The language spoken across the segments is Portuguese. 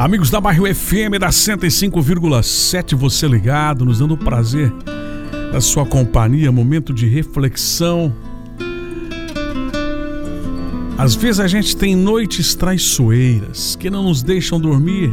Amigos da Bairro FM da 105,7, você ligado, nos dando o prazer da sua companhia, momento de reflexão. Às vezes a gente tem noites traiçoeiras que não nos deixam dormir.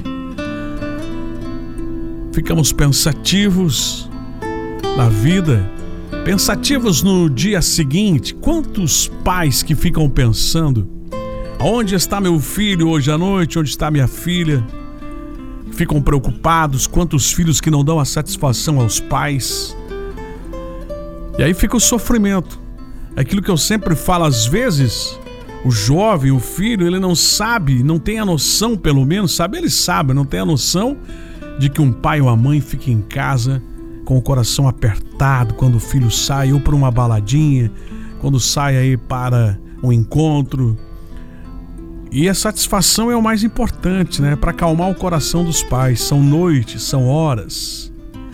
Ficamos pensativos na vida, pensativos no dia seguinte. Quantos pais que ficam pensando: onde está meu filho hoje à noite? Onde está minha filha? Ficam preocupados. Quantos filhos que não dão a satisfação aos pais? E aí fica o sofrimento. Aquilo que eu sempre falo, às vezes o jovem, o filho, ele não sabe, não tem a noção, pelo menos, sabe, ele sabe, não tem a noção de que um pai ou uma mãe fica em casa com o coração apertado quando o filho sai ou para uma baladinha, quando sai aí para um encontro. E a satisfação é o mais importante, né? Para acalmar o coração dos pais. São noites, são horas.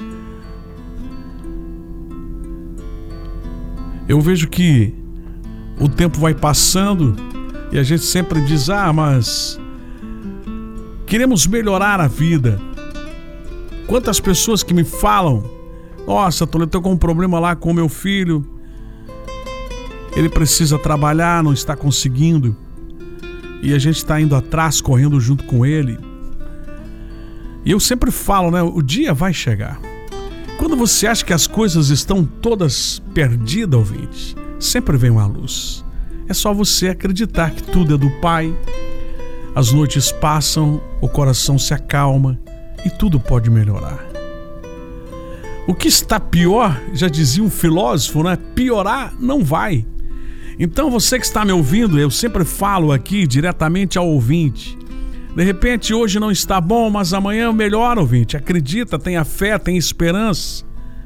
Eu vejo que o tempo vai passando e a gente sempre diz: mas queremos melhorar a vida. Quantas pessoas que me falam: nossa, eu estou com um problema lá com o meu filho, ele precisa trabalhar, não está conseguindo. E a gente está indo atrás, correndo junto com ele. E eu sempre falo, né? O dia vai chegar. Quando você acha que as coisas estão todas perdidas, ouvinte, sempre vem uma luz. É só você acreditar que tudo é do Pai. As noites passam, o coração se acalma e tudo pode melhorar. O que está pior, já dizia um filósofo, né? Piorar não vai. Então você que está me ouvindo, eu sempre falo aqui diretamente ao ouvinte. De repente hoje não está bom, mas amanhã melhora, ouvinte. Acredita, tenha fé, tenha esperança.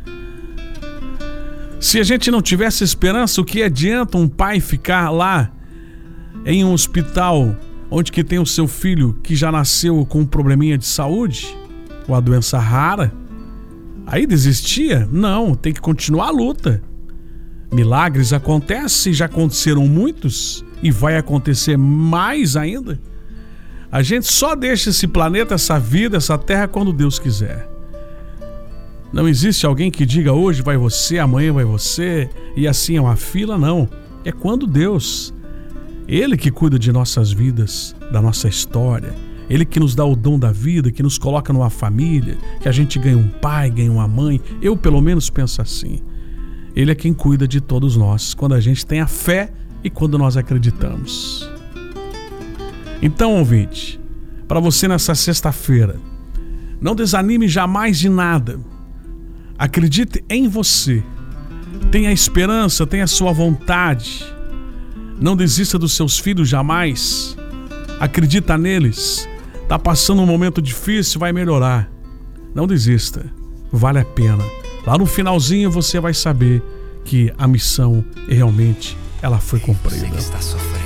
Se a gente não tivesse esperança, o que adianta um pai ficar lá em um hospital onde que tem o seu filho que já nasceu com um probleminha de saúde, uma doença rara? Aí desistia? Não, tem que continuar a luta. Milagres acontecem, já aconteceram muitos e vai acontecer mais ainda. A gente só deixa esse planeta, essa vida, essa terra quando Deus quiser. Não existe alguém que diga: hoje vai você, amanhã vai você, e assim é uma fila, não. É quando Deus, Ele que cuida de nossas vidas, da nossa história, Ele que nos dá o dom da vida, que nos coloca numa família, que a gente ganha um pai, ganha uma mãe. Eu pelo menos penso assim. Ele é quem cuida de todos nós, quando a gente tem a fé e quando nós acreditamos. Então, ouvinte, para você nessa sexta-feira, não desanime jamais de nada. Acredite em você. Tenha esperança, tenha sua vontade. Não desista dos seus filhos jamais. Acredita neles. Está passando um momento difícil, vai melhorar. Não desista. Vale a pena. Lá no finalzinho você vai saber que a missão realmente ela foi cumprida. Você que está sofrendo.